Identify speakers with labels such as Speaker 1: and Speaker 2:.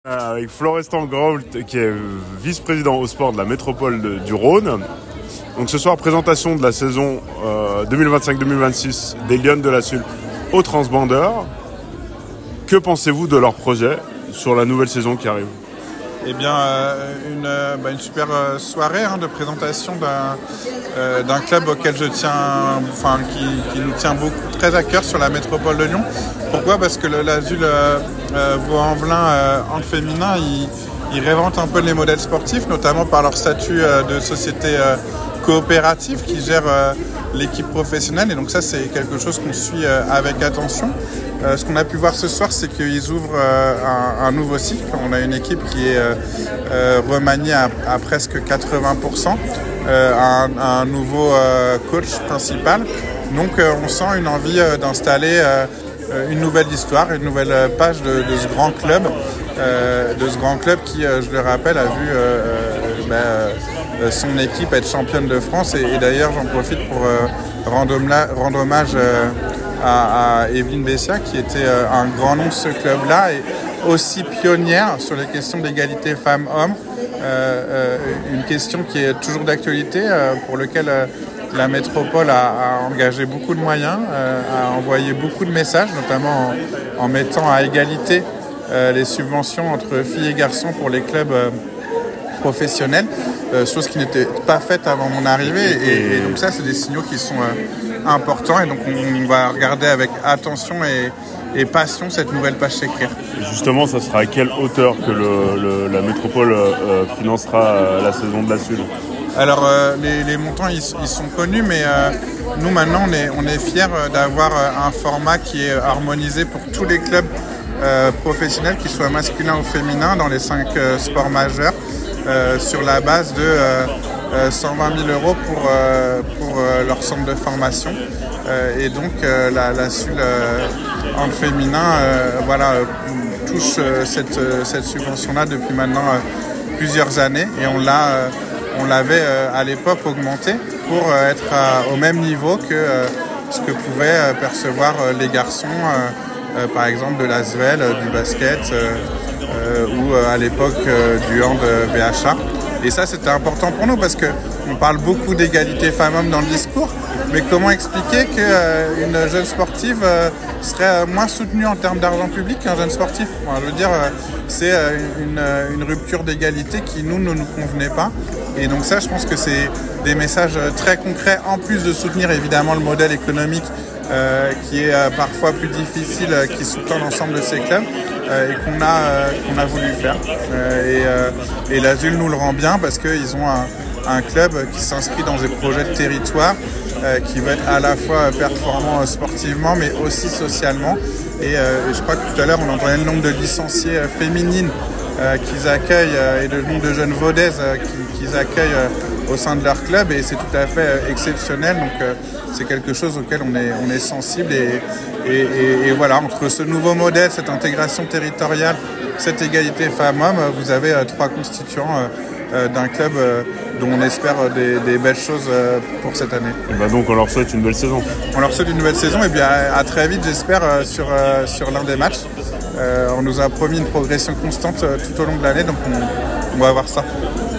Speaker 1: Avec Florestan Grault, qui est vice-président au sport de la métropole du Rhône. Donc ce soir, présentation de la saison 2025-2026 des Lionnes de la Sul aux transbanders. Que pensez-vous de leur projet sur la nouvelle saison qui arrive ?
Speaker 2: Eh bien, une super soirée de présentation d'un club auquel je tiens, qui nous tient très à cœur sur la métropole de Lyon. Pourquoi ? Parce que l'Azul Vaux-en-Velin en féminin, ils réinventent un peu les modèles sportifs, notamment par leur statut de société coopérative qui gère l'équipe professionnelle. Et donc ça, c'est quelque chose qu'on suit avec attention. Ce qu'on a pu voir ce soir, c'est qu'ils ouvrent un nouveau cycle. On a une équipe qui est remaniée à presque 80%, un nouveau coach principal. Donc on sent une envie d'installer une nouvelle histoire, une nouvelle page de ce grand club, qui, je le rappelle, a vu son équipe être championne de France. Et d'ailleurs, j'en profite pour rendre hommage à Evelyne Bessia, qui était un grand nom de ce club-là et aussi pionnière sur les questions d'égalité femmes-hommes, une question qui est toujours d'actualité, pour laquelle la métropole a engagé beaucoup de moyens, a envoyé beaucoup de messages, notamment en mettant à égalité les subventions entre filles et garçons pour les clubs professionnels, chose qui n'était pas faite avant mon arrivée. Et donc ça, c'est des signaux qui sont importants, et donc on va regarder avec attention et passion cette nouvelle page s'écrire.
Speaker 1: Justement, ça sera à quelle hauteur que la métropole financera la saison de la Sul ?
Speaker 2: Alors les montants ils sont connus, mais nous maintenant on est fiers d'avoir un format qui est harmonisé pour tous les clubs professionnels, qu'ils soient masculins ou féminins, dans les 5 sports majeurs, sur la base de 120 000 € pour leur centre de formation. Et donc la SUL en féminin touche cette subvention-là depuis maintenant plusieurs années, et on l'avait à l'époque augmenté pour être au même niveau que ce que pouvaient percevoir les garçons, par exemple de l'Asvel, du basket ou à l'époque du hand VHA. Et ça, c'était important pour nous parce qu'on parle beaucoup d'égalité femmes-hommes dans le discours, mais comment expliquer qu'une jeune sportive serait moins soutenue en termes d'argent public qu'un jeune sportif ? Je veux dire, c'est une rupture d'égalité qui ne nous convenait pas. Et donc ça, je pense que c'est des messages très concrets, en plus de soutenir évidemment le modèle économique qui est parfois plus difficile, qui sous-tend l'ensemble de ces clubs, et qu'on a voulu faire. Et l'Azul nous le rend bien parce qu'ils ont un club qui s'inscrit dans des projets de territoire, qui va être à la fois performant sportivement mais aussi socialement. Et je crois que tout à l'heure on entendait le nombre de licenciées féminines qu'ils accueillent et le nombre de jeunes vaudaises qu'ils accueillent au sein de leur club, et c'est tout à fait exceptionnel. Donc c'est quelque chose auquel on est sensible, et voilà, entre ce nouveau modèle, cette intégration territoriale, cette égalité femmes-hommes, vous avez 3 constituants d'un club dont on espère des belles choses pour cette année.
Speaker 1: Et donc on leur souhaite une belle saison.
Speaker 2: On leur souhaite une nouvelle saison, et bien à très vite, j'espère, sur l'un des matchs. On nous a promis une progression constante tout au long de l'année, donc on va voir ça.